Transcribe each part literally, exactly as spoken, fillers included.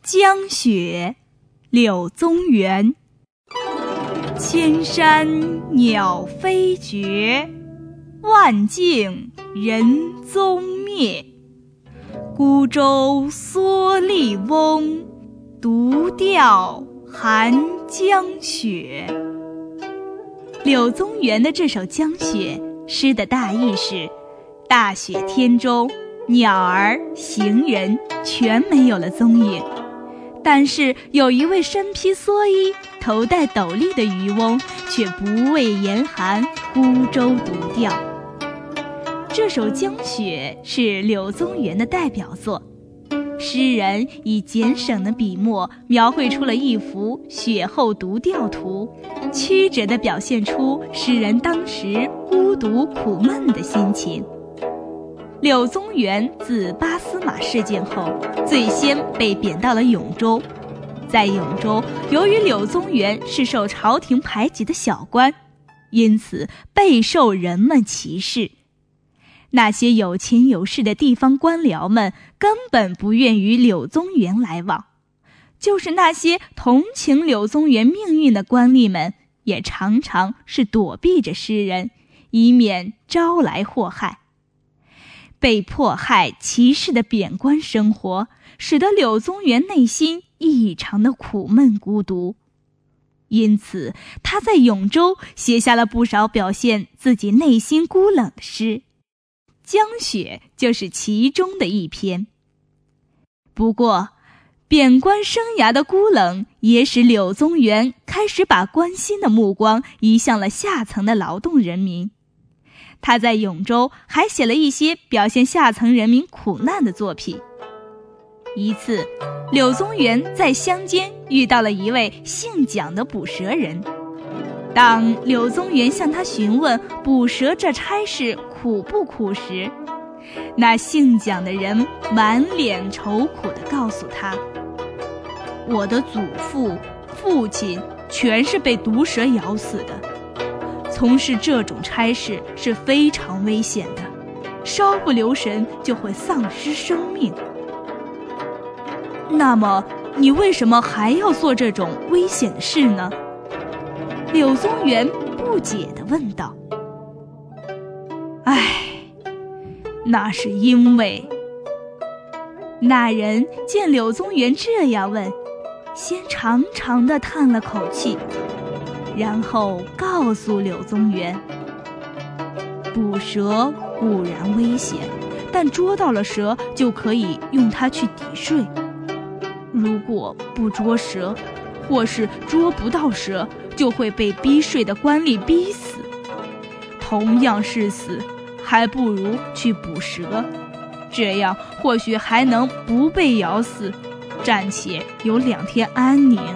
江雪，柳宗元。千山鸟飞绝，万径人踪灭。孤舟蓑笠翁，独钓寒江雪。柳宗元的这首《江雪》诗的大意是：大雪天中，鸟儿、行人全没有了踪影，但是有一位身披蓑衣、头戴斗笠的渔翁却不畏严寒，孤舟独钓。这首《江雪》是柳宗元的代表作，诗人以简省的笔墨描绘出了一幅雪后独钓图，曲折地表现出诗人当时孤独苦闷的心情。柳宗元自八司马事件后，最先被贬到了永州。在永州，由于柳宗元是受朝廷排挤的小官，因此备受人们歧视。那些有钱有势的地方官僚们根本不愿与柳宗元来往，就是那些同情柳宗元命运的官吏们，也常常是躲避着诗人，以免招来祸害。被迫害歧视的贬官生活，使得柳宗元内心异常的苦闷孤独，因此他在永州写下了不少表现自己内心孤冷的诗，《江雪》就是其中的一篇。不过贬官生涯的孤冷也使柳宗元开始把关心的目光移向了下层的劳动人民。他在永州还写了一些表现下层人民苦难的作品。一次，柳宗元在乡间遇到了一位姓蒋的捕蛇人。当柳宗元向他询问捕蛇这差事苦不苦时，那姓蒋的人满脸愁苦地告诉他：我的祖父、父亲全是被毒蛇咬死的。从事这种差事是非常危险的，稍不留神就会丧失生命。那么你为什么还要做这种危险的事呢？柳宗元不解地问道。唉，那是因为……那人见柳宗元这样问，先长长地叹了口气，然后告诉柳宗元：捕蛇固然危险，但捉到了蛇就可以用它去抵税。如果不捉蛇，或是捉不到蛇，就会被逼税的官吏逼死。同样是死，还不如去捕蛇，这样或许还能不被咬死，暂且有两天安宁。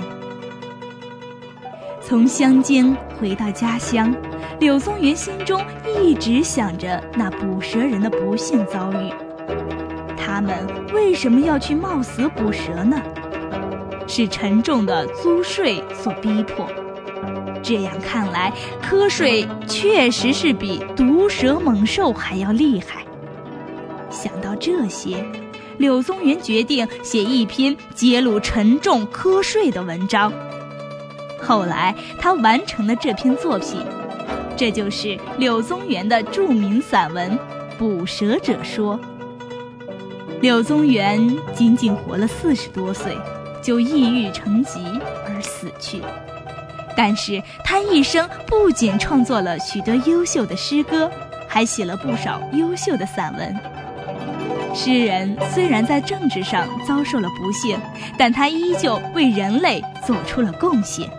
从乡间回到家乡，柳宗元心中一直想着那捕蛇人的不幸遭遇。他们为什么要去冒死捕蛇呢？是沉重的租税所逼迫。这样看来，瞌睡确实是比毒蛇猛兽还要厉害。想到这些，柳宗元决定写一篇揭露沉重瞌睡的文章。后来他完成了这篇作品，这就是柳宗元的著名散文《捕蛇者说》。柳宗元仅仅活了四十多岁，就抑郁成疾而死去。但是他一生不仅创作了许多优秀的诗歌，还写了不少优秀的散文。诗人虽然在政治上遭受了不幸，但他依旧为人类做出了贡献。